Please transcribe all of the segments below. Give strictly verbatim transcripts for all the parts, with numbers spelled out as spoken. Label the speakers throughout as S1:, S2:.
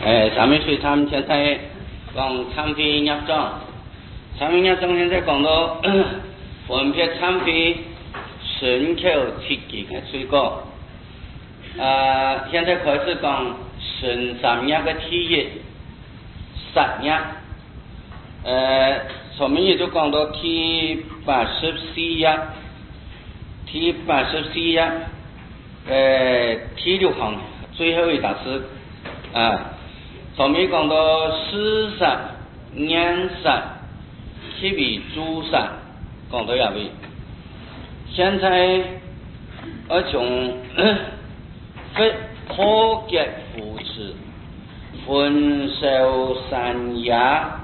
S1: 誒，三尾水參現在講參飛入莊，參飛入莊現在講到分別參飛順口切忌嘅水果。啊，現在開始講順三日嘅體液，十日。誒，前面亦都講到第八十四日，第八十四日，誒，第六行最後一大師啊。前面講到事實、現實、特別注實，講到入面。現在我從非破結扶持，分手三牙，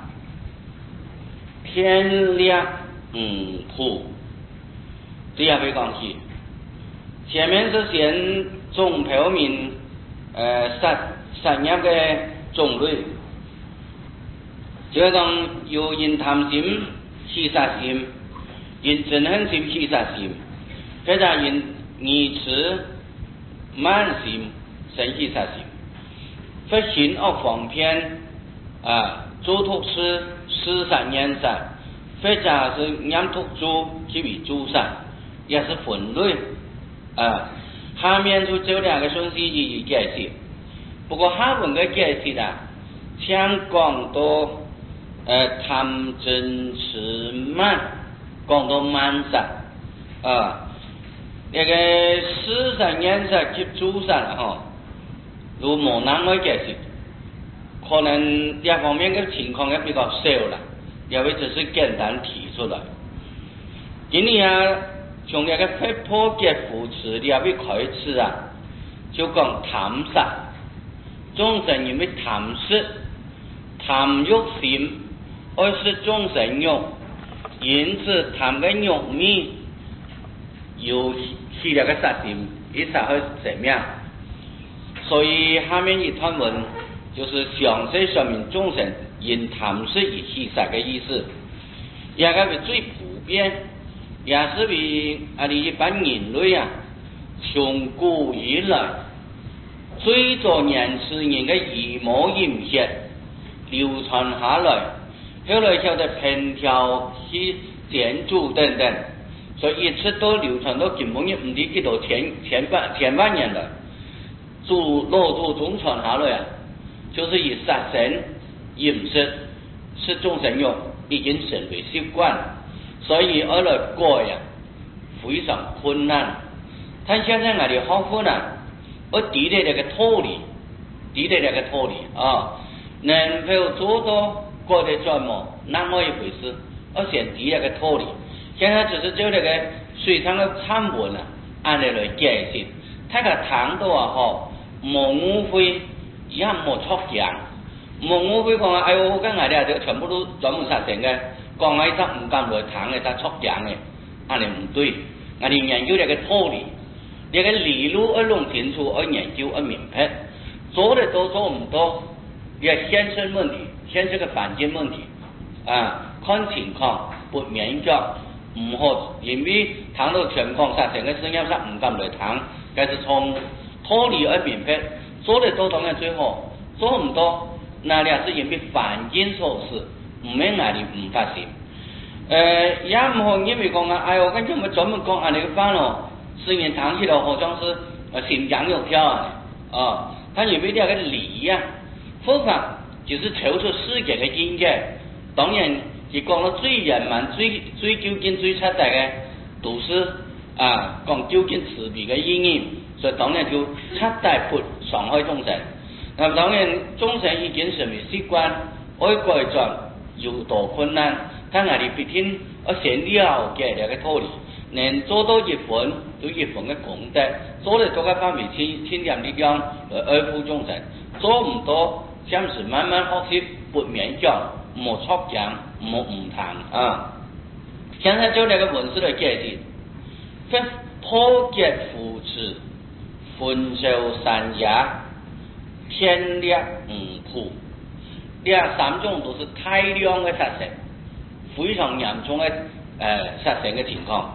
S1: 天亮五鋪，這樣會講起。前面是先總表明呃實實業嘅種類，就講有因貪心起殺心，因憎恨心起殺心，或者因愚癡慢心生起殺心，或行惡方便啊，做毒事事殺言殺，或者是念毒诛去為诛殺，也是分類啊。下面就這兩個順序一一解釋。不過下文嘅解釋啊，像講到誒貪嗔癡慢，講到慢殺啊，那個事殺言殺及诛殺嗬，都冇那麼解釋，可能這方面嘅情況也比較少啦，也會只是簡單提出來。今年啊，從那個非破結扶持呢位開始啊，就講貪殺。眾生因為貪色、貪欲心，而使眾生欲，因此貪嘅欲味有起了個殺心，一殺會怎麼樣？所以下面一段文就是詳細說明眾生因貪色而起殺嘅意思，也個係最普遍，也是為啊你一般人類啊，從古以來。最早年輕人嘅義務淫血流傳下來，後來曉得烹調去煎煮等等，所以一直都流傳到根本也唔知幾多千千萬千萬年了。祖老祖宗傳下來啊，就是以殺生飲食是眾生欲已經成為習慣，所以而來改呀非常困難。但現在我哋好苦難。我提的那個道理，提的那個道理啊，能否做到過得這麼那麼一回事？我先提那個道理，現在只是就那個水上的參文啊，按嚟來解釋。睇個談到啊，吼，冇誤會，也冇錯講，冇誤會講啊，哎呦，我跟我哋全部都專門殺成嘅，講啊，一則唔敢來談嘅，則錯講嘅，按嚟唔對，我哋研究那個道理。這個理路而弄清楚而研究而明白，做的都做唔到，也現實問題，現實個環境問題啊，看情況不勉強，唔好因為談到情況殺成嘅聲音上唔敢來談，但是從道理而明白，做的都當然最好，做唔到，那也是因為環境所致，唔係哪裡唔發生。呃，也唔好因為講啊，哎呦，我跟住咪專門講下你個翻咯。雖然談起來好像是呃心癢有跳啊，啊，他因為這個理呀、啊，佛法就是抽出世界的境界，當然是講到最圓滿、最最究竟、最徹底嘅，都是啊講究竟慈悲嘅意義，所以當然就徹底不傷害眾生。那當然眾生已經成為習慣，愛改轉有多困難，但係你畢竟我先了解這個道理。能做到一份有一份嘅功德，做得多嘅方面千千點力量來愛護眾生，做唔到暫時慢慢學習，不勉強，冇錯講，冇唔談啊。現在就那個文字來解釋，非破結扶持，分手三牙，天亮五鋪，呢三種都是大量嘅殺生，非常嚴重嘅。誒殺生嘅情況，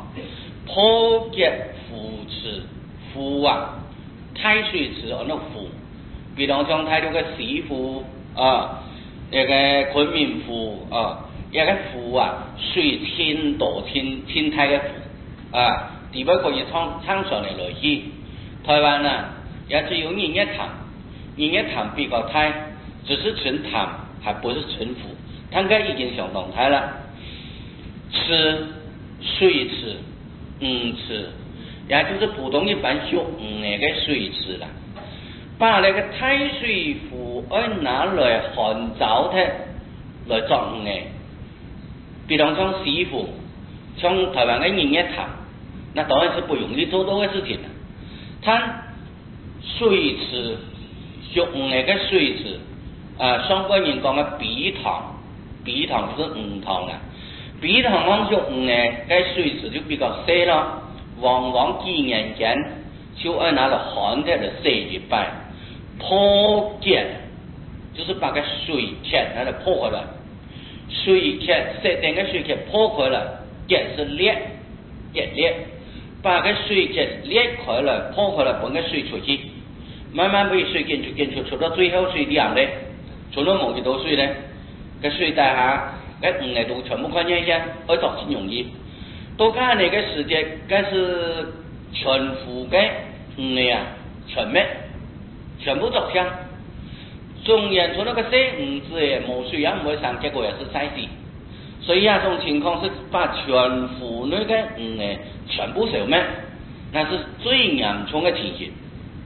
S1: 破結扶持扶啊，太歲池而那扶， 比方像睇到嘅市府啊，一個昆明湖啊，一個湖啊，水千多千千大嘅湖啊，地位可以撐撐上嚟來去。台灣啊，也只有日月潭，日月潭比較大，只是純潭，還不是純湖，它嘅已經相當大啦。池、水池、魚池，也就是普通一般屬魚嘅水池啦。把那個太水湖而拿來旱沼的來作魚，比如像西湖，像台灣嘅日月潭，那當然是不容易做到嘅事情啦。它水池屬魚嘅水池，啊，上半年講嘅比塘，比塘就是魚塘啦。比塘講屬魚嘅水池就比較細咯，往往幾年間就而拿來旱的嚟洗一擺。破結就是把個水殼拿來破開來，水殼設定嘅水殼破開來，結是裂結裂，把個水殼裂開來破開來，把個水出去，慢慢被水進出進出，出到最後水點咧，除咗冇幾多水咧，個水底下個魚嘅都全部看見一下，而作很容易。到家那個時節，嗰是全湖嘅魚啊，全滅。全部走向，中原除了個小魚子誒，冇水也唔會上，結果也是曬死。所以啊，這種情況是把全湖內嘅魚誒全部消滅，那是最嚴重嘅情形。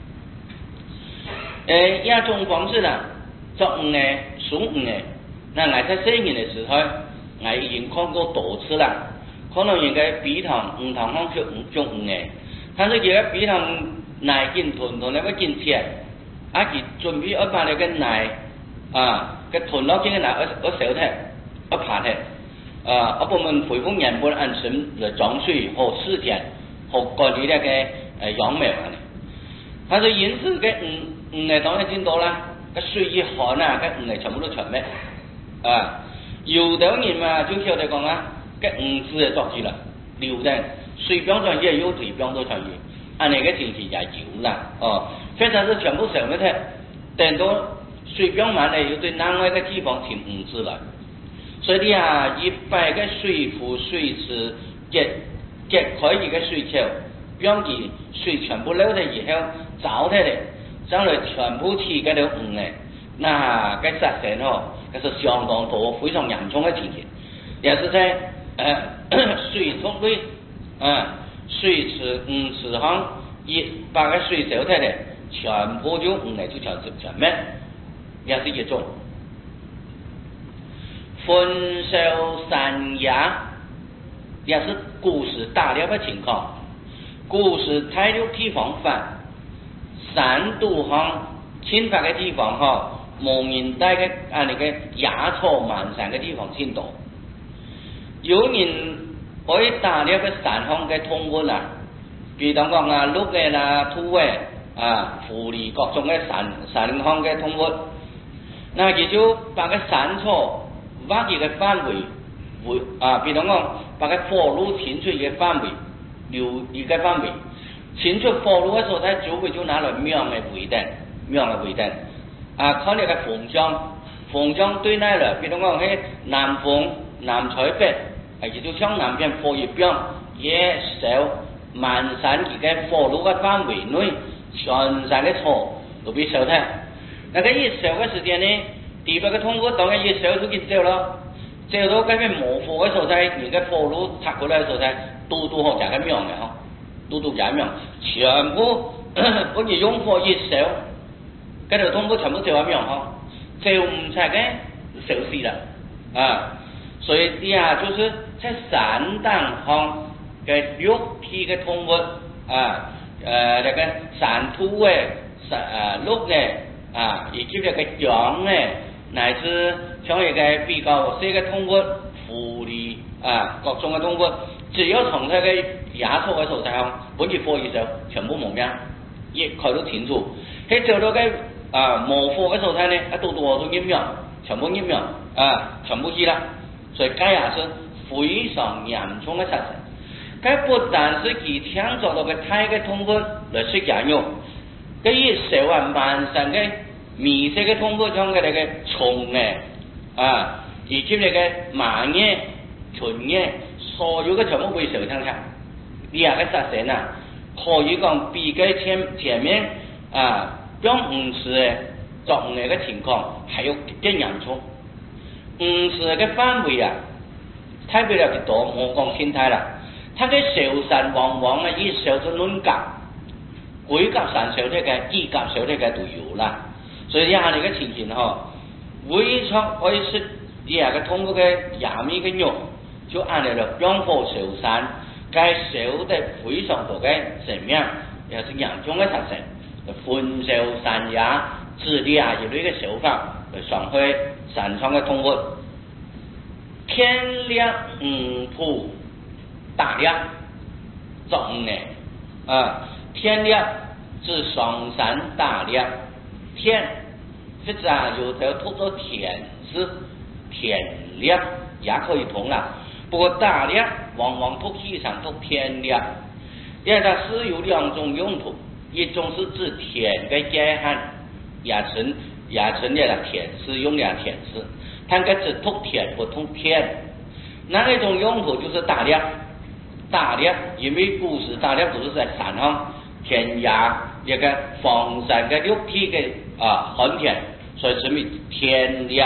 S1: 誒，一種方式啦，作魚誒、數魚誒，那我在細年嘅時候，我已經看過多次啦。可能人家比塘、魚塘方做做魚誒，但是而家比塘奶見屯同那個見鐵。啊！佢準備要把那個奶啊，個囤落嘅奶，而而燒鐵，而爬鐵，啊！而我們恢復原本按時來裝水和試田和管理那個誒養苗啊。但是因此個魚魚誒當然見到啦，個水一旱啊，個魚誒全部都全滅啊！有的人嘛就曉得講啊，個魚子誒作住啦，流的水邊上也有，水邊都上有。按那個情形也有啦，哦，非常是全部消滅掉，等到水表滿了，又對另外一個地方填魚子來，所以啊，一百個水庫水池結結開一個水橋，讓佢水全部流咗以後，找出嚟，將來全部起嗰條魚咧，那個殺傷哦，嗰是相當多，非常嚴重嘅情形，也是在呃水中類啊。水池、魚池行，一把個水燒出嚟，全部就魚嚟就全全滅，也是一種。焚燒山崖，也是古時大量嘅情況。古時太多地方翻，山都行侵犯嘅地方呵，冇人帶嘅啊那個野草滿山嘅地方先多。有人可以打呢個山方嘅通活啦，比如講啊鹿嘅啦、兔嘅啊、狐狸各種嘅山山方嘅通活，那佢就把個山草挖佢嘅範圍，會啊，比如講把個火爐遷出嘅範圍，留一個範圍，遷出火爐嘅時候，佢就會就拿來苗嘅圍定，苗嘅圍定，啊，看呢個風向，風向對內啦，比如講喺南風、南採北。係就向南邊火一邊，也燒滿山佢嘅火爐嘅範圍內，全山嘅草都被燒曬。那個一燒嘅時間呢，地表嘅通過當然一燒就見燒咯，燒到嗰邊冇火嘅時候，在而家火爐拆過來嘅時候，在都都學食嘅苗嘅嗬，都都食苗，全部好似用火一燒，嗰條通過全部燒喺苗嗬，燒唔晒嘅燒死啦啊！所以啲啊，就是在山頂上嘅肉體嘅動物啊，誒、呃、那個山兔嘅、山啊鹿嘅啊，以及那個羊嘅，乃至像一個比較細嘅動物，狐狸啊，各種嘅動物，只要從佢嘅野草嘅素材上，本住火以上，全部冇命，一概都填住。喺做到嘅啊冇火嘅素材呢，一到到都陰陽，全部陰陽啊，全部死啦。所以這也是非常嚴重的殺傷。這不但是佢搶咗到個大嘅通貨來食人肉，佢一燒啊萬山嘅米色嘅通物像嘅那个虫嘅啊，以及那个麻叶、虫叶，所有嘅全部会受伤上。呢下嘅杀神啊，可以讲比佢前前面啊，讲五十嘅作用嘅情况还要更严重。五十嘅范围啊，太别了嘅多，我讲心态啦。它嘅受神往往啊，以受咗轮甲、鬼甲神受呢嘅，衣甲受呢嘅都有啦。所以呢下你嘅情形嗬，會出可以說呢下嘅通過嘅廿米嘅肉，就按嚟了陽火受神，該受得非常多嘅生命，又是嚴重嘅殺生，焚受神也，治理下業呢個手法嚟傷害神創嘅通過。天亮五鋪大亮重嘅啊，天亮是雙山大亮，天实质啊有条读作田字，田亮也可以通啦。不过大亮往往读起上读天亮，因为它是有两种用途，一种是指田嘅界限，也称也称的啦田是用的田字，它个只读田不读天。那一种用途就是大亮，大亮因为古时大亮都是在山上天涯一个房山嘅六体嘅啊寒天。所以称为天亮，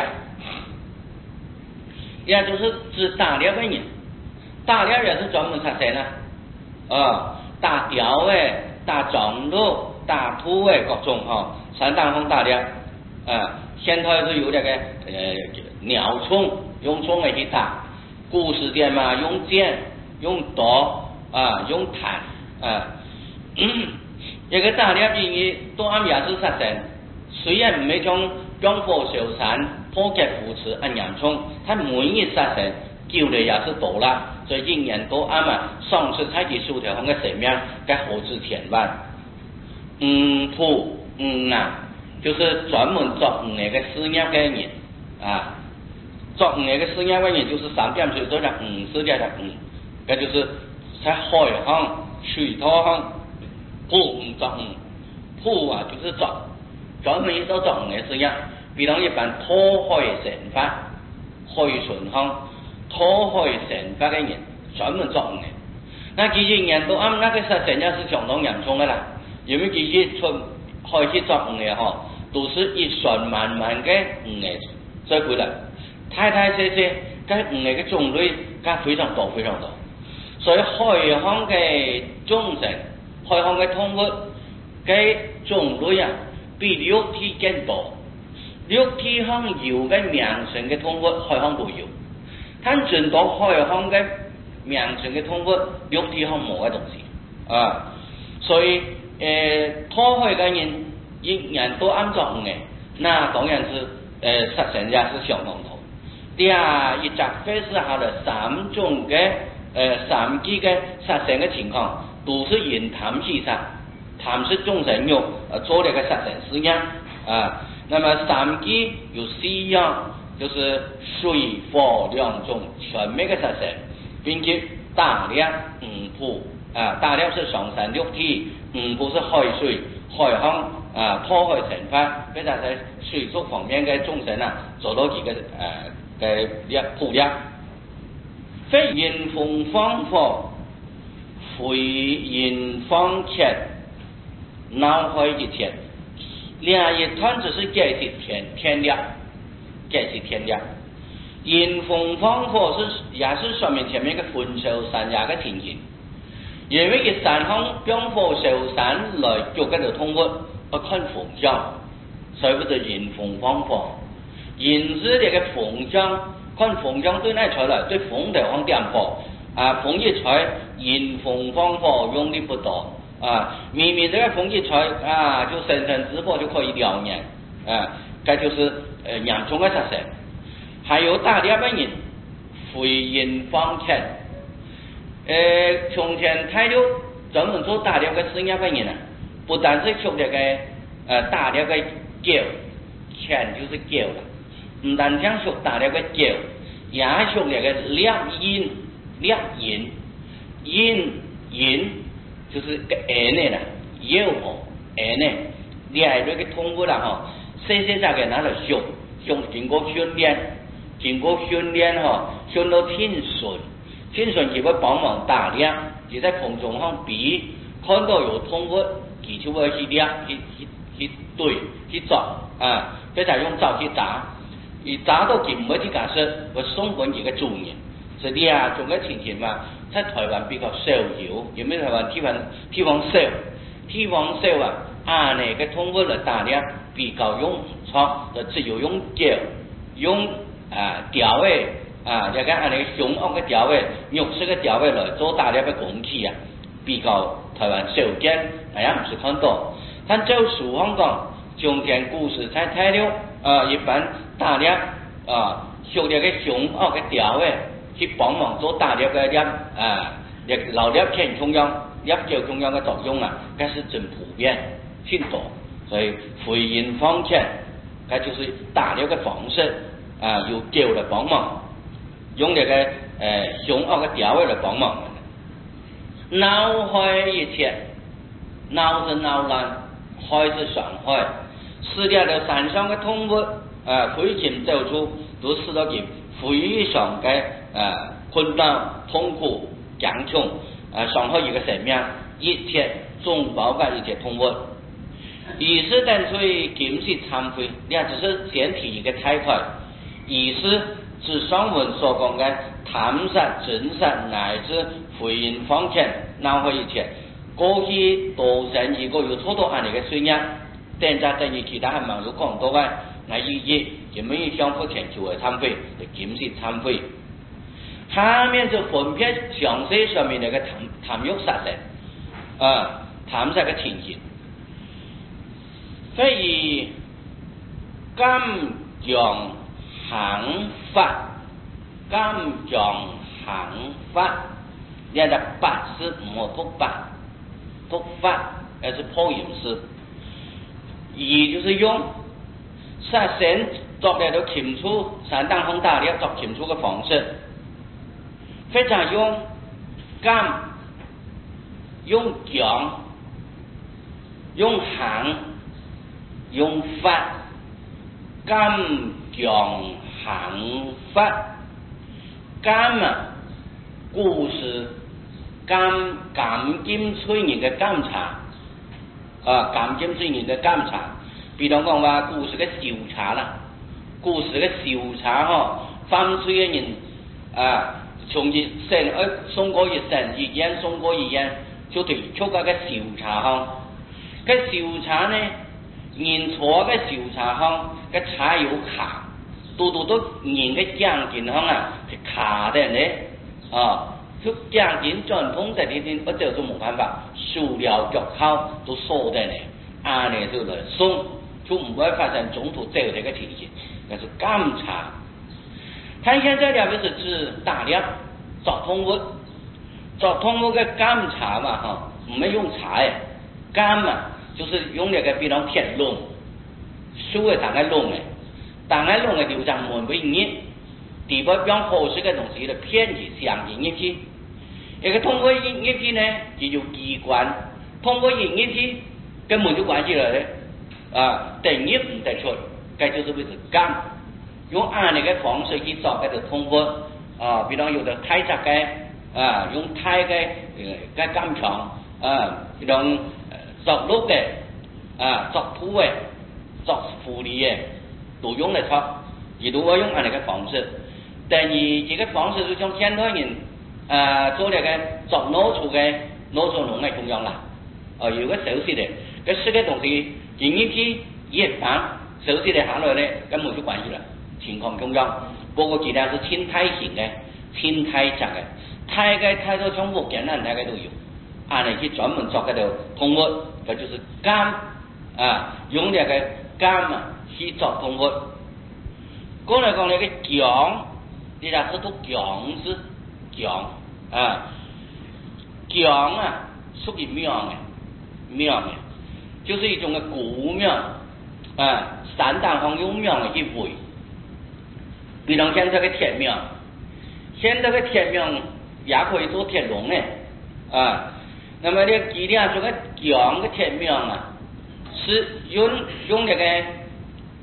S1: 也就是指打猎的人，打猎也是专门杀生啦，啊，打雕诶、打藏鹿、打兔诶各种哈，山当中打猎，啊，现在是有那个呃鸟虫，用虫来去打，古时点嘛用剑、用刀啊、用炭啊，一个打猎因为都按也是杀生。虽然唔係種陽火受產、破格扶持按嚴重，他每日殺生叫你也是多啦，所以人人都啱啊，喪失太極數條空嘅生命，該何止天萬？五鋪五啊，就是專門作五嘅事業嘅人啊，作五嘅事業嘅人就是三點水做隻五，四隻隻五，嗰就是在海行、水土行，鋪五作五，鋪啊就是作。專門一做作嘅事業，比如一般拖開成法、開順行、拖開成法嘅人，專門作嘅。那其實人都啱，那個殺生也是相當嚴重嘅啦。因為其實從開始作嘅嗬，都是一船慢慢嘅嘅追回來，太太細細，嗰嘅嘅種類，嗰非常多非常多。所以海行嘅眾生、海行嘅通活嘅種類啊。比六體更多，六體行有嘅名稱嘅通活，海行都有。但盡到海行嘅名稱嘅通活，六體行冇嘅東西啊。所以誒，拖海嘅人，一人都按照嘅，那當然是誒殺生也是相當多。第二一集非是下的三種嘅誒三級嘅殺生嘅情況，都是因貪起殺。貪食眾生肉，呃，做了個殺生事業啊。那麼三機有四樣，就是水火兩種全面嘅殺生，並且大量五鋪啊，大量是上山六體，五鋪是海水、海航啊，拖海成法，俾大家水族方面嘅眾生啊，做到幾個誒嘅一鋪量。非因風方火，非因方鐵。腦海一天，兩一團只是解釋天天亮，解釋天亮。因風方火是也是說明前面嘅焚受山也嘅情形，因為佢山行陽火受山來做嗰條通活，不看風向，所以不就因風方火。因是這個風向，看風向對哪吹來，對風頭向點火，啊風一吹，因風方火用力不多。啊，明明这个風一吹啊，就生成直播就可以燎原啊，這就是呃嚴重嘅殺生。還有打獵嘅人，非因方鐵。呃，從前太六專門做打獵嘅事業嘅人啊，不但是捉這個呃打獵嘅狗，錢就是狗啦，唔單將捉打獵嘅狗，也捉這個獵鷹，獵鷹，鷹鷹。就是個餌呢啦，妖魔餌呢，你係呢個通過啦嗬， 细细只嘅拿来熊，熊经过训练，经过训练吼，训到挺顺，挺顺佢会帮忙打猎，就在空中上比，看到有动物，佢就会去猎，去去去对，去抓啊，佢就用爪去抓，而抓到佢唔会去解释，会送俾佢嘅主人。所以啊，种嘅情形嘛，在台湾比较少有，因为台湾地方地方少，地方少啊，啊呢个动物嚟打猎比较用错，就只有用脚，用啊条诶啊，你讲安尼凶恶嘅条诶，肉色嘅条诶来做打猎嘅工具啊，比较台湾少见，大家唔是看到。但照书上讲，中间故事才睇了，啊一般打猎啊，学猎嘅凶恶嘅条诶。去帮忙做打猎嘅猎啊，猎老猎犬中央、猎狗中央嘅作用啊，嗰是真普遍，挺多。所以回应放犬，嗰就是打猎嘅方式啊，由狗嚟帮忙，用呢個誒凶惡嘅調位嚟幫忙。鬧害一切，鬧是鬧爛，害是傷害，撕掉了山上嘅動物，啊，飛禽走獸都使到佢非常嘅啊困難、痛苦、強窮，啊傷害一個生命，一切總包括一切動物。意思等於今世懺悔，呢只是先提一個態塊。意思指上文所講嘅貪殺、盡殺乃至回應放權、鬧害一切，過去道成如果有錯到安尼嘅信仰，等在等於其他係網友講到嘅，那意義就沒有相互全球嘅懺悔，就今世懺悔。下面就分別詳細上面那個貪貪欲殺人，啊貪殺嘅情形。所以金強行法，金強行法，呢個法是唔好讀法，讀法而是破音式，也就是用殺神作嚟到清楚散當空打獵作清楚嘅方式，非常用金、用強、用行。用法金強行法，金啊故事監監檢催人嘅監察，啊監檢催人嘅監察，比如講話故事嘅調查啦，故事嘅調查嗬，犯罪嘅人啊，從一審而送過一審，一件送過一件，就對出個嘅調查嗬，嘅調查呢？人錯嘅調查項嘅查有卡，度度都人嘅獎金項啊係卡的呢，啊，就獎金傳統在呢啲，我就都冇辦法，塑料腳銬都鎖的呢，安尼就嚟送，就唔會發生中途走這個情形，那是監察。但現在呢，就是指打獵抓動物，抓動物嘅監察嘛，哈，唔係用查嘅監啊。就是用那個比較天龍，所謂打開龍嘅，打開龍嘅就像門為熱，地波比較好食嘅東西就偏去相應入去，一個通過入去呢就有機關，通過入去根本就關係了咧，啊，得入唔得出，這就是為是監，用按那個方式去找嗰個通過，啊，比如有的太窄嘅，啊，用太嘅嘅監場，啊，比如作鹿嘅，啊，作兔嘅，作狐狸嘅，都用嚟作，而都我用按呢個方式。第二，這個方式就像現代人啊做呢個作腦出嘅腦作龍嘅中央啦，啊有個手勢嘅，個食嘅東西進入去一放，手勢嚟下來咧，根本就關係啦，情況中央。不過其他是青苔型嘅，青苔質嘅，苔嘅太多種物件啦，大概都有。按嚟去專門作嗰條動物，佢就是監啊，用呢個監啊去作動物。講嚟講嚟嘅強，你就識讀強字，強啊，強啊屬於廟嘅，廟嘅，就是一種嘅古廟啊，山當方用廟嚟去會，比如現在嘅鐵廟，現在嘅鐵廟也可以做鐵籠嘅啊。那麼呢，吉利亞說個強嘅鐵廟啊，是用用那個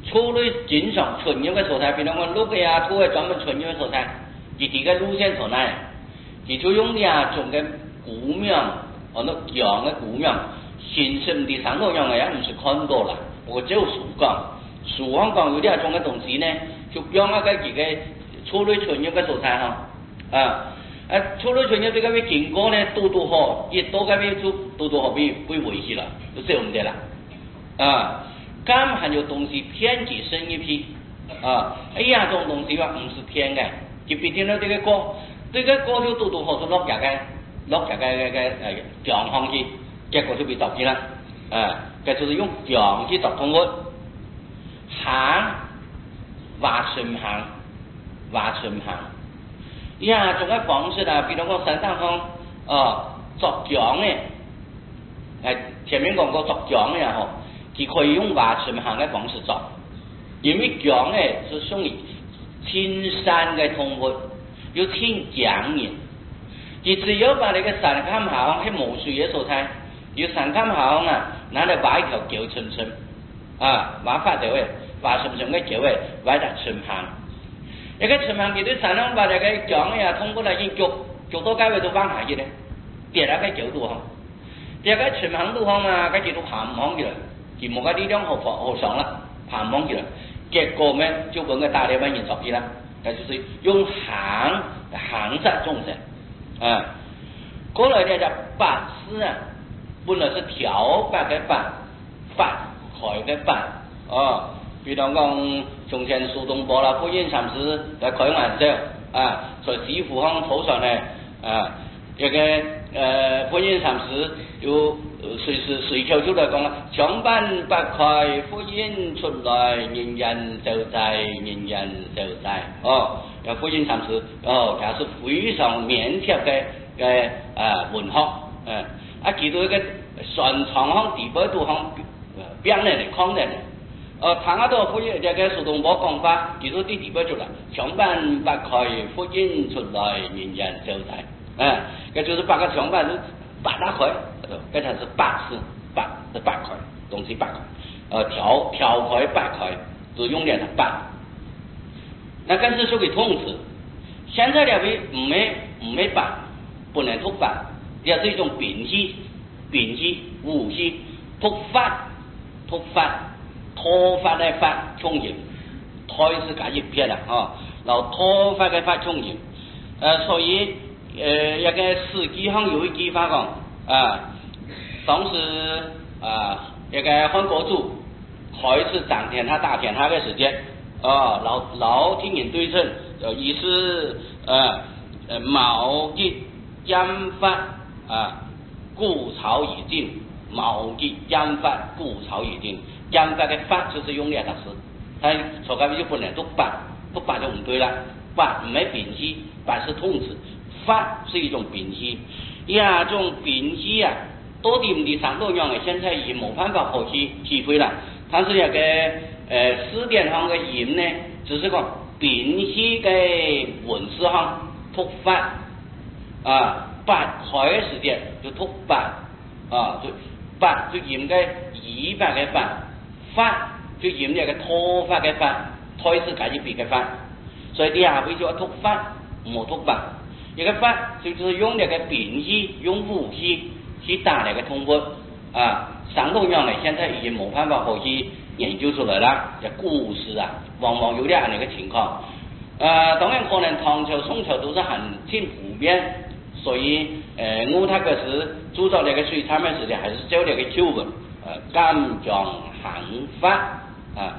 S1: 醋类经常纯油嘅素材，比如讲鹿嘅啊、兔嘅专门纯油嘅素材，而啲嘅路线所在，而就用呢种嘅古苗，哦，那姜嘅古苗，现实唔啲山东样嘅也唔是看多啦，不过只有树讲，树讲讲有啲种嘅东西呢，就用一个自己醋类纯油嘅素材哈，啊。啊，除了纯油这个为经过呢，多多好，一多个为就多多好被被维系了，就这样的啦。啊，甘还有东西偏激深一批啊，哎呀，这种东西话唔是偏嘅，就比听到这个歌，这个歌就多多好就落下嘅，落下嘅嘅嘅诶强行去，结果就被导致啦。啊，这就是用强去导通过行挖顺行，挖顺行。呀，种嘅方式啊，比如讲山上方哦作姜嘅，誒前面講過作姜嘅吼，佢可以用挖順行嘅方式作，因為姜嘅是屬於青山嘅動物，要青姜嘅，佢只有把你嘅山坎下喺無水嘅所在，要山坎下啊，拿嚟挖一條橋順順，啊挖法條嘅，挖順順嘅橋嘅，挖得順行。一個循行佢啲山上把那個姜呀通過嚟先捉捉到街位都翻下去咧，跌喺個橋度行，跌喺循行度行啊，跟住都爬唔行去啦，佢冇嗰啲兩好好上啦，爬唔行去啦，結果咩就揾個大啲乜嘢作去啦，那就是用行行殺眾生啊，過來呢就八思啊，本來是挑八嘅八，發開嘅八哦。比如講從前蘇東坡啦，福音禪師嚟開玩笑啊，在師傅行頭上呢啊，一個誒福音禪師有隨時隨口就嚟講啦，長板不開，福音出來，人人就在，人人就在。哦，有福音禪師哦，佢係非常腼腆嘅嘅誒文學誒，啊見到一個船廠行地波度行邊嚟嚟抗嚟。呃，唐阿多福音這個蘇東坡講法，其實啲地方出來，長板不開，福音出來，人人就在。啊，這就是把個長板是八大塊，這才是八字，八是八塊，東西八塊，呃，挑挑塊八塊，就用嚟八。那更是屬於通詞。現在兩位唔係唔係八，不能突八，也是一種摒棄，摒棄武器，突發，突發。拖發嘅發充盈，胎是解一撇啦，哦，然後拖發嘅發充盈，誒，所以誒一個《史記》上有一句話講，啊，當時啊一個漢國主開始掌天下打天下嘅時間，哦，老老天人對稱，就意思誒誒卯戌寅發啊，故曹已盡，卯戌寅發，故曹已盡。將法嘅法就是用兩個字，但錯解就不能讀八，讀八就唔對啦。八唔係摒棄，八是通詞，法是一種摒棄。呀，這種摒棄啊，到底唔係山東樣嘅，現在已冇辦法可去體會啦。但是一個誒字典上嘅音呢，就是講摒棄嘅文字上讀法啊，八開嘅時間就讀八啊，就八就音嘅二八嘅八。法就用呢個拖法嘅法，胎是解一別嘅法，所以啲下會叫突法，冇突法。一個法就是用呢個摒棄，用武器去打呢個通過啊。山東樣呢，現在已經冇辦法可以研究出來啦。嘅故事啊，往往有啲咁嘅情況。誒、呃，當然可能唐朝、宋朝都是很挺普遍，所以誒，我睇嗰時鑄造呢個水產嘅時候，還是照呢個舊文，誒干將。行法啊，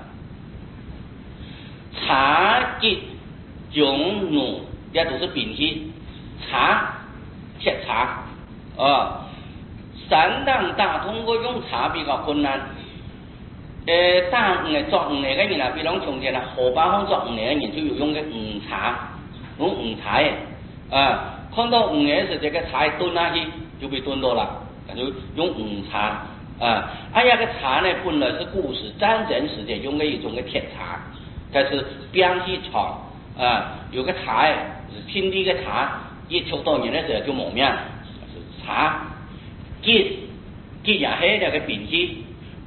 S1: 茶結蔣奴也都是摒棄，茶鐵茶啊，山東打通過用茶比較困難。誒，打五嘅作五嘅嘅人啊，比如從前啊，河北方作五嘅人就要用嘅五茶，用五茶嘅啊，看到五嘅時，這個茶燉下去就被燉到啦，就用五茶。啊，哎呀，個茶呢，本來是古時戰爭時間用嘅一種嘅鐵茶，但是邊去廠啊，有個茶是天地嘅茶，一出到年嘅時候就冇命，茶結結也係呢個摒棄，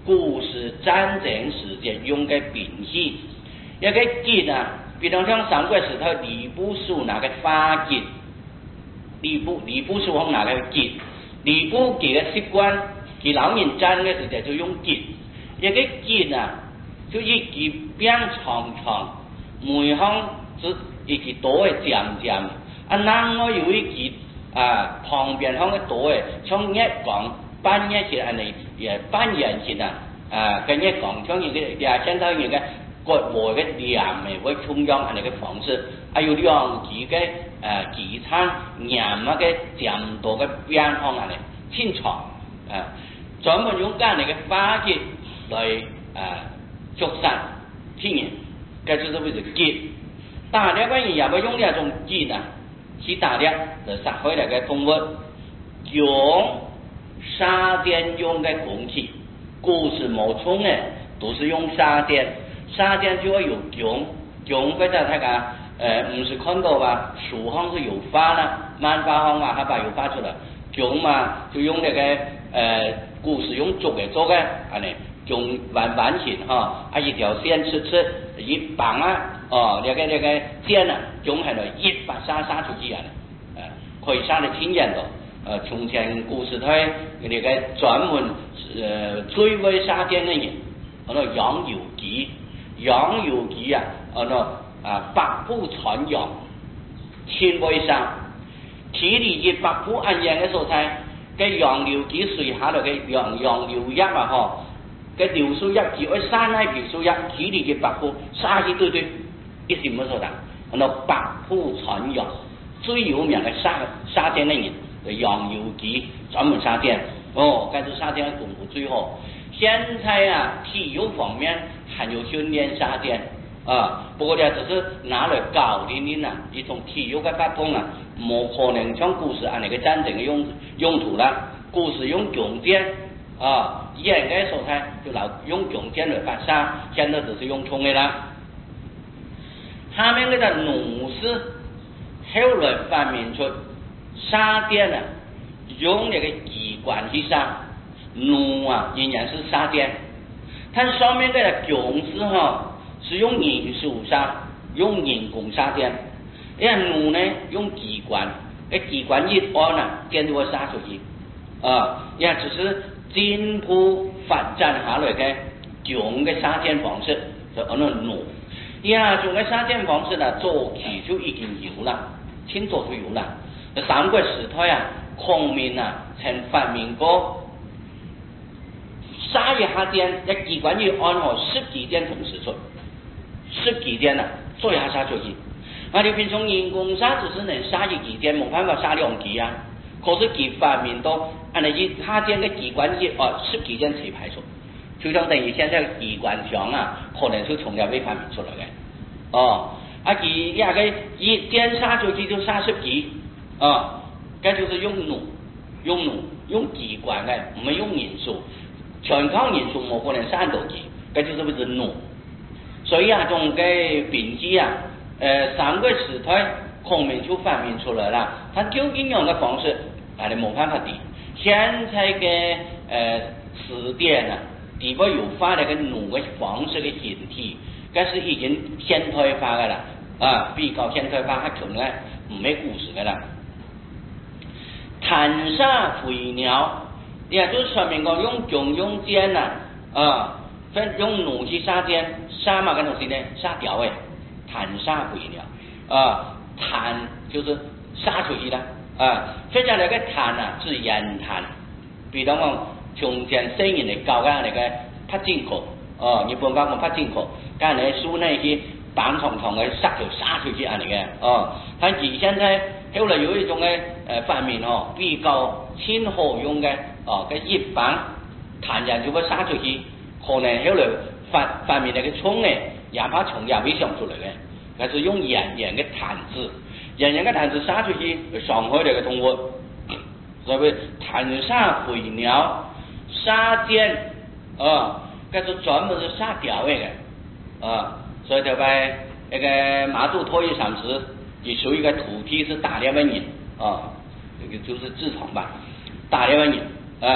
S1: 故事战争时节用嘅兵器，一个剑啊，比如像三国时代吕布手拿嘅花剑，吕布吕布手上拿嘅剑，吕布佢嘅习惯，佢老人战嘅时就就用剑，一个剑啊，就一支柄长长，每项是一支刀嘅尖尖，啊，另外有一支啊旁边向嘅刀嘅，像一讲半夜是安尼，也半夜是啊，啊，跟一讲像一个也相当于一个国外嘅连嘅为中央安尼嘅方式，还有两支嘅呃机枪严啊嘅尖刀嘅柄向安尼，清长啊，专门用干那个花剑来啊捉杀天人，这就是为了剑。打猎个人也不用那种剑啊，去打猎就杀害那个动物，用沙甸用的空气，故事冇冲的都是用沙甸，沙甸就要有蛹，蛹或者那个呃，不是看到吧？树上是有花啦，漫花上啊，它把有花出来，蛹嘛就用那个呃，故事用竹嘅做嘅，安尼蛹弯弯线哈，啊一条线出出一绑啊，哦，那个那个线啊，蛹喺度一把杀杀出去啊，呃，可以杀得轻易的。呃，从前故事台那个专门呃追尾沙甸的人，那个杨有基，杨有基啊，那个啊百步穿杨，千尾沙，体力一百步安样嘅所在，嘅杨柳基水下头嘅杨杨柳叶啊吼，嘅柳树叶只爱山那片树叶，体力一百步沙一堆堆，一什么所在，那个百步穿杨，最有名嘅沙沙甸的人。杨有基专门沙甸哦，该是沙甸功夫最好。现在啊，体育方面还有训练沙甸啊，不过呢，只是拿来搞的呢呐，一种体育的发动啊，冇可能像古时按那个战争的用用途啦。古时用弓箭啊，演嘅所在就老用弓箭来发沙，现在只是用冲的啦。他们那个弩是后来发明出。沙甸啊，用那个机关去杀，弩啊仍然是沙甸，它上面那个弓是哈是用人手杀，用人工沙甸，因为弩呢用机关，那机关一按啊，箭就会杀出去，啊，也只是进一步发展下来嘅弓嘅沙甸方式，就按那弩，呀，种嘅沙甸方式呢，早期就已经有啦，清早就有啦。三国时代啊，孔明啊曾发明过杀一下箭，一机关一按哦，十几箭同时出，十几箭啊，做一下杀出去。啊，你平常人工杀只是能杀一几箭，冇办法杀两击啊。可是佢发明到，按你一下箭嘅机关一哦，十几箭齐排出，就像等于现在机关枪啊，可能是从来未发明出来嘅。哦，啊，佢一个一箭杀出去就杀十几。啊，这就是用弩，用弩，用机关的，唔系用人数，全靠人数冇可能杀到机，这就是为是弩。所以啊，种嘅兵器啊，呃，三国时代孔明就发明出来了，他就应用嘅方式，啊，你冇办法的。现在嘅呃词典啊，地方有发那个弩嘅方式嘅形体，这是已经现代化嘅啦，啊，比较现代化，还可能唔系故事嘅啦。弹沙飞鸟，也就是说明讲用弓用箭呐，啊，分用弩去杀箭，杀嘛个东西呢？杀条诶，弹沙飞鸟，啊，弹就是杀出去的，啊，非常那个弹啊是烟弹，比如讲从前生人嚟教嘅那个拍箭口，哦，日本讲讲拍箭口，干你书那些板长长嘅杀条杀出去安尼嘅，哦，但而现在。后来有一种嘅誒發明哦，比較輕好用嘅哦嘅葉板彈人就會殺出去，可能後來發發明那個蟲嘅也把蟲也會想出來嘅，但是用圓圓嘅彈子，圓圓嘅彈子殺出去傷害那個動物，所以彈沙飛鳥、沙箭啊，這是專門是殺條嘅啊，所以就by那個馬祖托一三十。也属于一个土地是打猎文人啊，这个就是自从吧，打猎文人啊，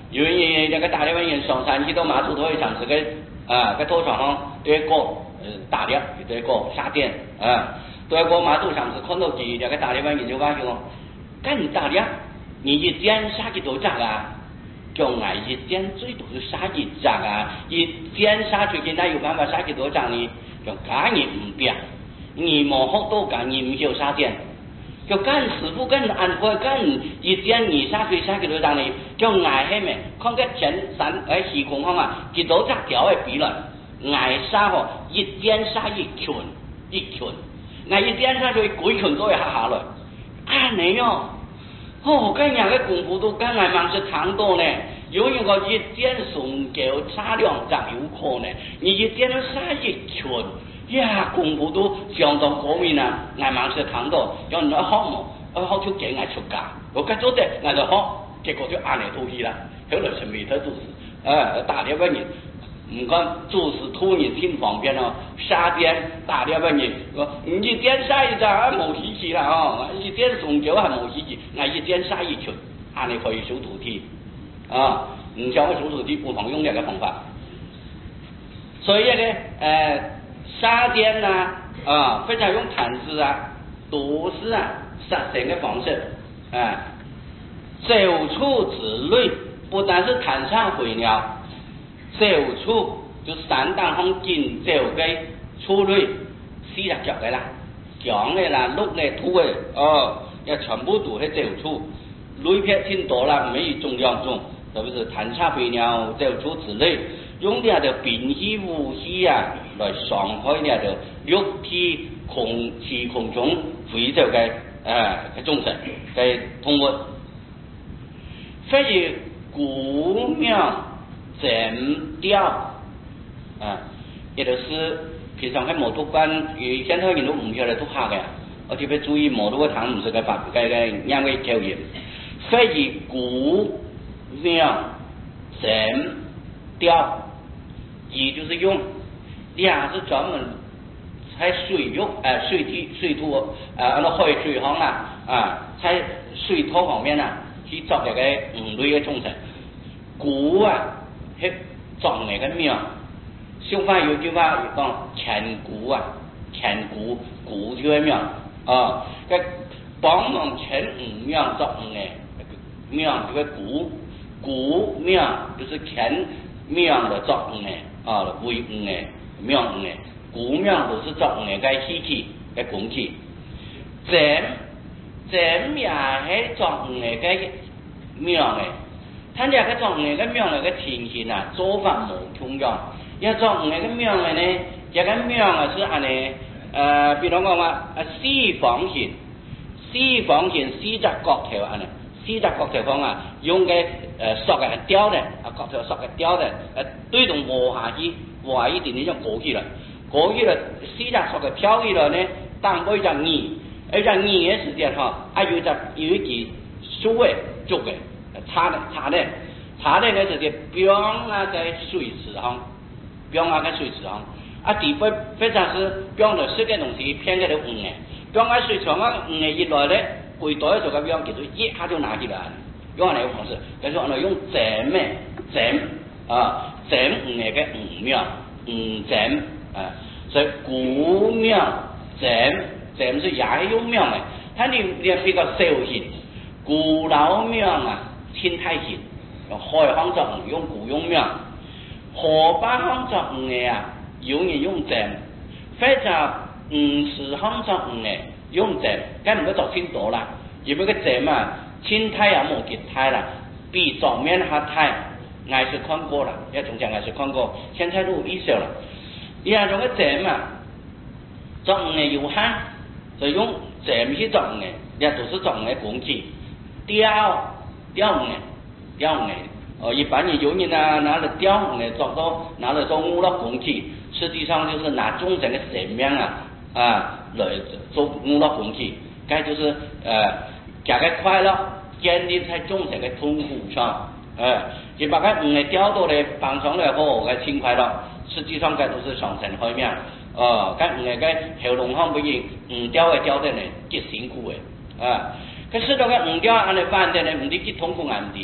S1: 因为那个大连文人上山去到马祖头上是个啊，个土床上对个呃大连对个沙甸啊，对个马祖上是看到几那个大连文人就讲说，干大连你一天杀几多只啊？叫俺一天最多就杀一只啊，一天杀出去哪有办法杀几多只呢？叫干你唔变，你冇好多干你唔就杀点。叫干师傅跟安徽跟一天你杀水杀几多张呢？叫挨下面看个前三哎时空方啊，几多只条的比了，挨杀吼一天杀一群一群，挨一天杀就几群都要下下来，啊你哟，哦，跟人个功夫都跟挨忙是长多呢，有一个一天送狗杀两只有可能，你一天杀一群。呀，功夫都相当高明啊！挨忙是谈到要你好么，要好就给挨出家，我跟做的挨就好，结果就按来吐去了，后来是没得做事，呃，打电话人，唔讲做事突然挺方便哦，沙边打电话人，我你一天杀一只还冇稀奇啦哦，一天送酒还冇稀奇，那一天杀一群，按你可以收徒弟啊，唔想收徒弟不妨用这个方法，所以呢，呃。沙甸呐，啊，非常用毯子啊，都是啊杀生的方式啊。走出之类，不但是坛上回鸟，走出就三当方进走嘅出类，四只脚嘅啦，強嘅啦，碌嘅土嘅，哦，要全部都係走出，類別挺多啦，沒有中兩種，是不是？坛上回鳥，走出之類。用啲就兵器武器啊，來傷害啲就肉體空氣空中飛走嘅誒嘅眾生嘅動物，所以古苗剪掉啊，也就是平常喺摩托班，而現在人都唔曉得讀下嘅，我特別注意摩托個堂唔是嘅法嘅嘅因為教育，所以古苗剪掉。也就是用，俩是专门在水域呃水体水土呃那海水方啊啊在水土方面啊去做一個五類嘅種植，鼓啊係種嚟嘅苗，相反有句話講前鼓啊前鼓鼓就係苗啊，個幫忙前五苗種嘅苗就係鼓鼓苗就是前苗的種嘅。啊，為五嘅苗五嘅，古苗都是作五嘅嘅氣氣嘅空氣，剪剪也係作五嘅嘅苗嘅，睇下個作五嘅嘅苗嘅嘅情形啊，做法冇同樣。要作五嘅嘅苗嘅呢，一個苗啊是按呢，呃，比如講話啊四方形，四方形四隻角頭按呢。四隻角頭方啊，用嘅誒索嘅係雕嘅，啊角頭索嘅雕嘅，誒對動磨下去，磨下去點點就過去啦，過去啦，四隻索嘅挑起來呢，當嗰一隻耳，一隻耳嘅時間嗬，啊有隻有一件手嘅竹嘅，插咧插咧，插咧嘅時間，標啊在水池上，標啊在水池上，啊地非非常是標到四個東西偏嘅都唔嘅，標啊水床啊唔嘅一來咧。回袋做咁樣，其實一下就拿起來，用哪個方式？佢說我哋用剪咩剪啊，剪五嘅嘅五苗，五剪啊，所以古苗剪剪是也係用苗嘅，睇你你比較小型，古老苗啊，天太型，用海方作五用古用苗，河北方作五嘅啊，有人用剪，或者五時方作五嘅。用剪，梗唔該做清多啦，而嗰個剪啊，青苔啊冇結苔啦，比上面下苔，藝術看過啦，一種就藝術看過，現在都有意思啦。而家用個剪啊，做嘅有限，就用剪去做嘅，也都是做嘅工具，雕雕嘅雕嘅，哦，一般人有人啊拿嚟雕嘅做到拿嚟做娛樂工具，實際上就是拿種成嘅剪面啊。啊，來做娛樂工具，該就是呃，加個快樂建立在種成嘅痛苦上，呃，你把個五嘅調到嚟放上來後，個輕快樂，實際上該都是上升方面，呃，個五嘅個喉嚨方不如五調嘅調得嚟極辛苦嘅，啊，佢使到個五調按嚟翻得嚟唔知幾痛苦硬啲，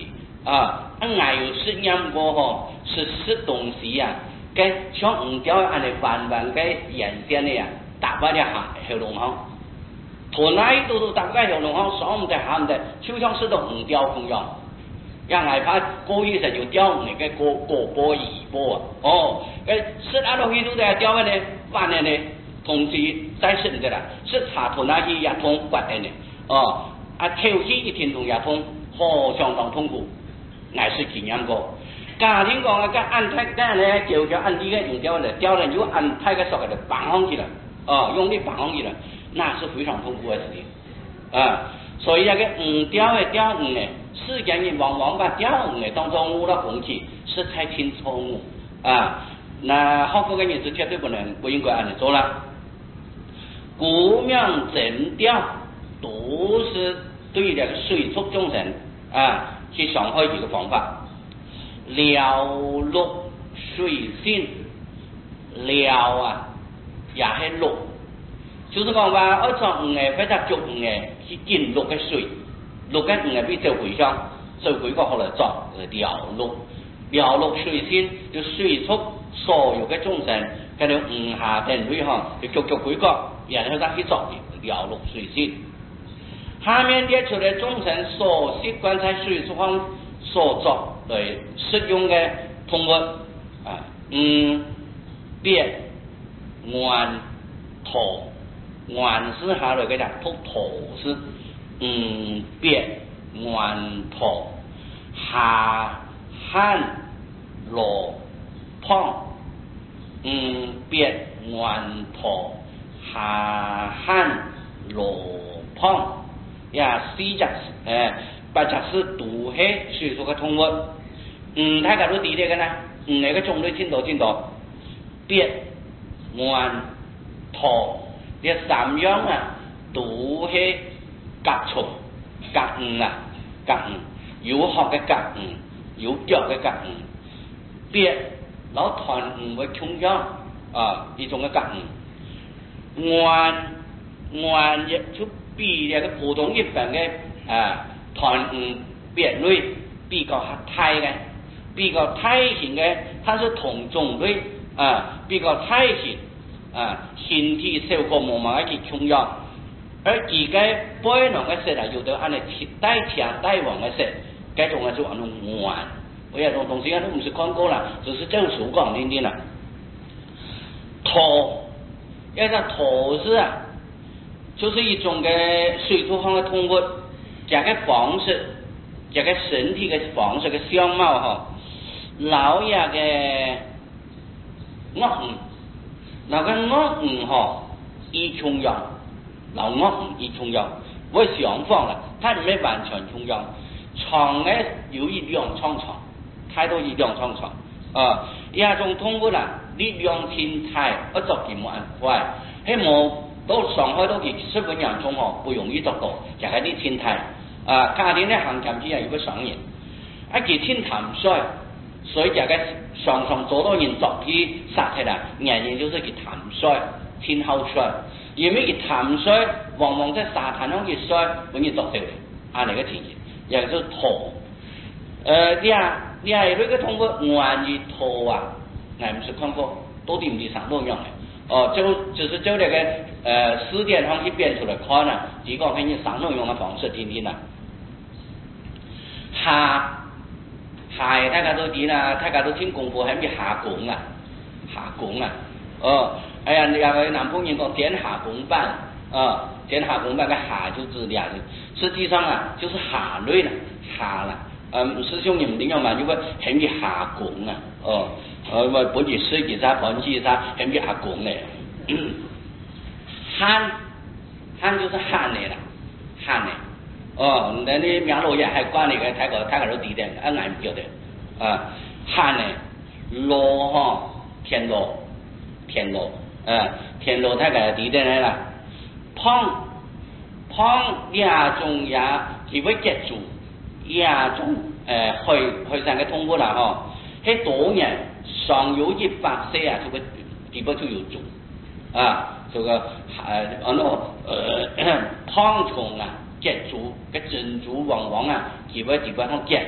S1: 啊，啊外有实验过吼，是吃东西呀、啊，跟像五条安尼弯弯个沿线的呀，打败了下小龙虾。同那一度都打败小龙虾，爽唔得下唔得，就像是到五条同样。让害怕故意就钓那个过过波一波啊，哦，哎，是那东西都在钓的呢，完了呢，同时再生的啦，是查同那些也通刮的呢，哦，啊，头期一天同也通，好相当痛苦，乃是经验过。家庭讲啊，个按太个呢，就叫按呢个用钓的，钓了就按太个手给它绑上去了，哦，用力绑上去了，那是非常痛苦的事情，啊，所以那个嗯钓的钓鱼呢。世间人往往把钓鱼当中误了风气，是太轻错误啊！那好多个人是绝对不能不应该按你做了。古名真钓都是对这个水族众生啊去伤害一个方法。了陆水性了啊，也是陆，就是讲话二从鱼或者捉鱼去进入个水。陆嘅唔係俾做回商，做回個後來作了陸，了陸水先要水出所有嘅眾生，佢哋唔下定會嗬，就逐逐回個，然後再去作了陸水先。下面列出嚟眾生所習慣在水出方所作嚟適用嘅通物啊，嗯，別彎頭，彎是下來嘅就突頭是。嗯，別彎頭下漢羅湯，嗯，別彎頭下漢羅湯，呀，四隻誒八隻是獨係水族嘅動物，嗯，大家都知呢個呢，嗯，那個種類真多真多，別彎頭呢三樣啊，獨係。甲蟲、甲魚啊，甲魚有殼嘅甲魚，有腳嘅甲魚，別攞團魚嘅中央啊，呢種嘅甲魚，彎彎亦就比呢個普通一般嘅啊團魚別類比較大嘅，比較大型嘅，它是同種類啊，比較大型啊，身體小個冇乜嘅中央。而自己背囊嘅色啊，有得按嚟貼帶牆帶黃嘅色，這種啊就按用彎。我有種東西啊都唔是看過啦，就是正數講呢啲啦。頭，一個頭是啊，就是一種嘅水族方嘅動物，這個方式，這個身體嘅方式嘅相貌哈，老嘢嘅鱷魚，嗱個鱷魚哈，一重要。老鱷魚一重要，我想放了，它唔係完全重要。床咧有一兩床床，太多一兩床床啊！一種動物啦，你兩天太一做件冇人快，喺冇到上海都幾十個人中學不容易做到，就係啲天太啊！家庭咧行近之有個上癮，一幾天淡水，所以就係常常做到人作啲殺氣啦，人人就是佢淡水，天後水。因為佢淡水，往往在沙灘上嘅水，容易作到嘅，啊嚟個情形，也就是頭。呃，你啊，你係呢個通過彎與頭啊，我唔是看過，到底唔知啥都樣嘅。哦，就就是就那個呃詞典上去編出來看啦，只講係你啥都用嘅方式聽聽啦。下下大家都知啦，大家都聽功夫係咪下拱啊？下拱啊，哦。哎呀，那個南方人講天下公辦啊，天下公辦個下就指兩人，實際上啊就是下類啦，下啦，嗯，師兄你唔定要嘛，就會係咪下拱啊？哦，呃，我本住設計啥、盤計啥，係咪下拱咧？漢漢就是漢嚟啦，漢嚟，哦，那你名路也係關你嘅，睇個睇個都地點，啊眼唔叫嘅，啊，漢嚟，羅哈天羅，天羅。啊，天路太個地點嚟啦，胖胖亞種也佢會接住亞種誒去去上嘅通過啦嗬，喺多年上有一百歲啊，佢個佢個就有種啊，這個誒嗰個誒胖蟲啊接住嘅珍珠往往啊，佢會佢會好接，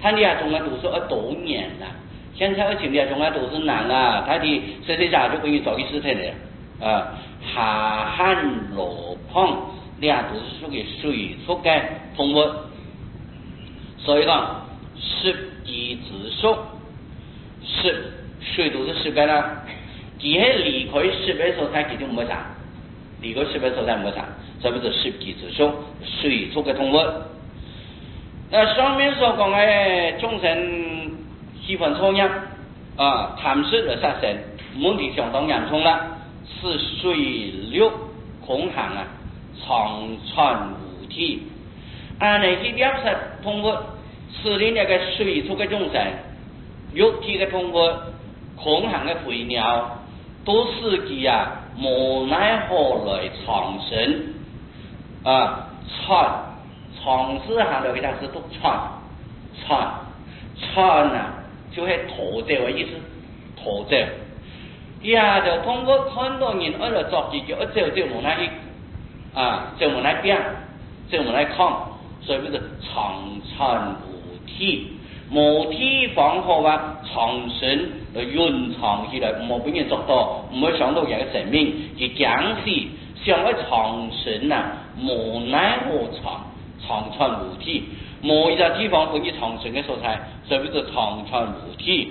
S1: 他俩种啊读书要多年了，现在而且俩种啊读书难啊，他的实际上就可以做一事情了啊，下旱罗胖俩都是属于水畜的动物，所以讲湿地之属，湿水都是湿的啦，只係離開濕嘅所在，佢就唔會啥，離開濕嘅所在唔會啥，所以叫做濕地之屬，水畜嘅動物。那上面所講嘅眾生喜歡抽煙啊，貪食而殺生，問題相當嚴重啦，是水陸空行啊，長傳無體。按呢啲掠食動物，是你那個水畜嘅眾生，肉體嘅動物，空行嘅飛鳥，都是佢啊無奈何來長生啊傳。長是下頭嘅單詞讀傳傳傳啊，就係逃走嘅意思，逃走。呀，就通過很多人喺度作自己，一走就無奈去啊，就無奈變，就無奈抗，所以叫做長傳無體。無體方好啊，長生來潤長起來，唔好俾人捉到，唔會傷到人嘅生命。而講是想要長生啊，無奈何長。長傳無體，冇一個地方可以長生嘅所在，所以叫做長傳無體。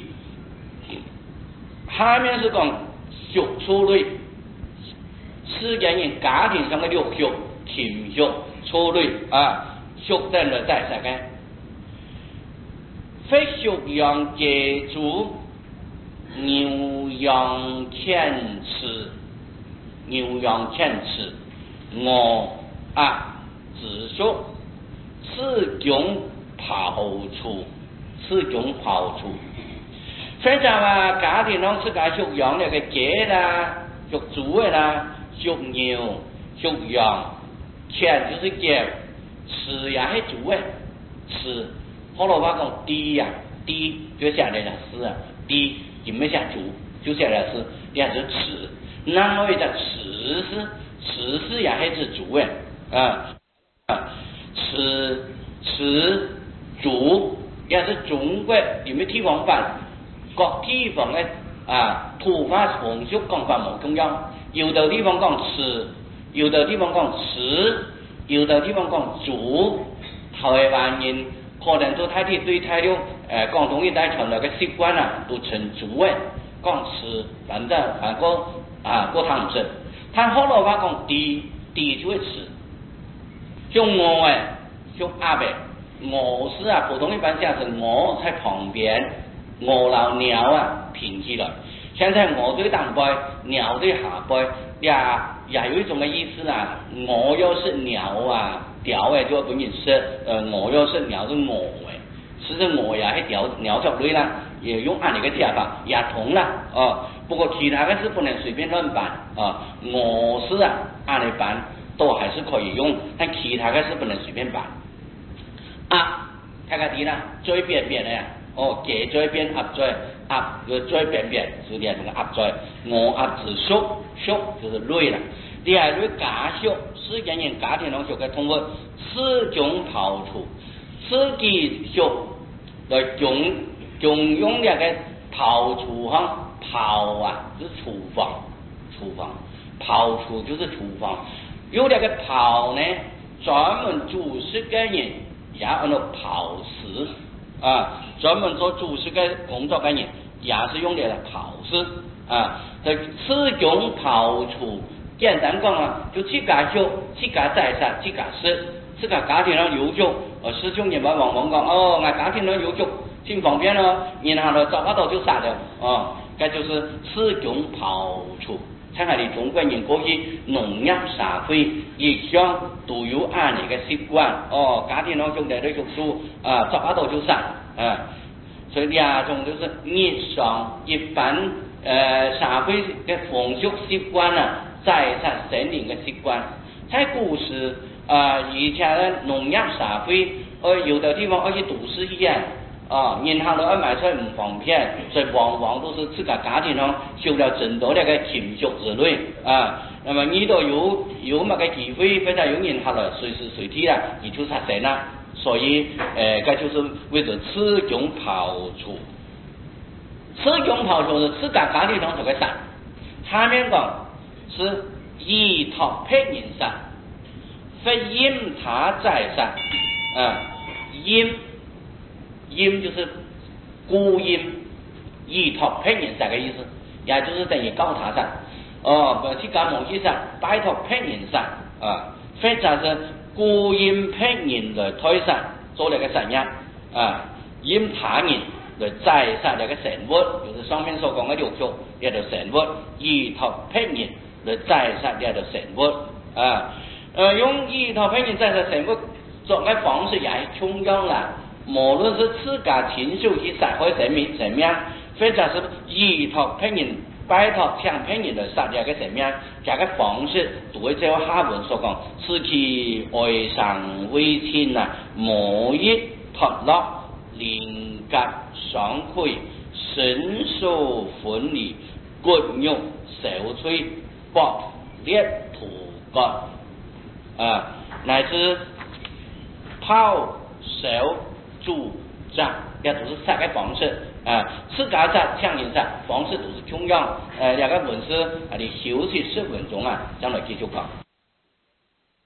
S1: 下面是講畜畜類，世間人家庭上嘅六畜、禽畜、畜類啊，畜等嚟在啥嘅？非畜養借主，牛羊犬吃，牛羊犬吃，鵝鴨子畜。此種庖廚，此種庖廚。非常話家庭中自家畜養那個雞啦、畜豬的啦、畜牛、畜羊，犬就是雞，飼也係豬的，飼。後來話講豬呀，豬就下來了飼啊，豬就沒下豬，就下來飼，也是飼。然後一個雌是，雌是也係是豬的啊啊。雌雌豬也是中國裡面地方版，各地方嘅啊土法風俗講法冇同樣，有的地方講雌，有的地方講雌，有的地方講豬。台灣人可能都睇啲對睇咗誒廣東一帶傳來嘅習慣啊，都稱豬嘅，講雌，反正反過啊過堂食。但後來話講豬，豬就會雌。像鵝誒，像鴨誒，鵝是啊，普通一般講是鵝在旁邊，鵝老鳥啊平起來。現在鵝對當背，鳥對下背，也也有一種嘅意思啊。鵝要是鳥啊，鳥誒就本人是，呃鵝要是鳥是鵝誒，其實鵝也係鳥鳥族類啦，也用按呢個講法也同啦，哦、啊。不過其他嘅是不能隨便亂辦啊，鵝是啊按嚟辦。都還是可以用，但其他嘅是不能隨便辦。鴨睇下啲啦，最邊邊嘅呀，哦，雞最邊，鴨最，鴨個最邊邊，是啲同個鴨最，鵝鴨子屬，屬就是類啦。第二類家屬，世間人家庭中屬嘅動物，此種庖廚，此幾屬來用用用呢個庖廚哈，庖啊，就是廚房，廚房，庖廚就是廚房。有那個庖呢，專門煮食嘅人也按照庖食啊，專門做煮食嘅工作嘅人也是用呢個庖食啊。就此種庖廚，簡單講啊，就自家做、自家宰殺、自家食，自家家庭上有肉，呃，師兄人們往往講哦，我家庭上有肉，挺方便咯，然後呢找不到就殺了啊，這就是此種庖廚。睇下你中國人過去農業社會，一向都有按呢個習慣，哦，家庭當中嚟到做豬啊，抓得到就殺啊，所以兩種就是日常一般誒、呃、社會嘅風俗習慣啊，宰殺生靈嘅習慣。喺古時啊，以前咧農業社會，呃有的地方而且都市一樣。啊，然後呢，買菜唔方便，所以往往都是自家家庭上收了真多那個禽畜之類啊。那麼你都有有乜嘅機會，或者有人下來隨時隨地啦，而就殺生啦所以呃，这就是为了雌雄庖厨。雌雄庖厨是自家家里头做个啥？下面讲是依托配人啥，非因他在啥啊？因因就是孤因，依托配人啥个意思？也就是等于告他上，哦，不去搞某些上，拜托骗人上啊，或者是故意骗人来推上做那个怎样啊，因他人来宰杀那个生物，就是上面所讲的六畜，叫做生物，依托骗人来宰杀叫做生物啊，呃，用依托骗人宰杀生物做的方式也是同样啦，无论是自家亲手去杀害生命生命。或者是依托骗人、拜托抢骗人的杀掉个什么样，这个方式都会照下文所讲，使其外伤为亲啊，莫益脱落，灵格伤溃，神受分离，骨肉受摧，爆裂土割啊，乃至泡手煮炸，这都是杀个方式。啊，自家杀、抢人杀方式都是同样，呃，两个文字啊，你休息十分钟啊，将来继续讲。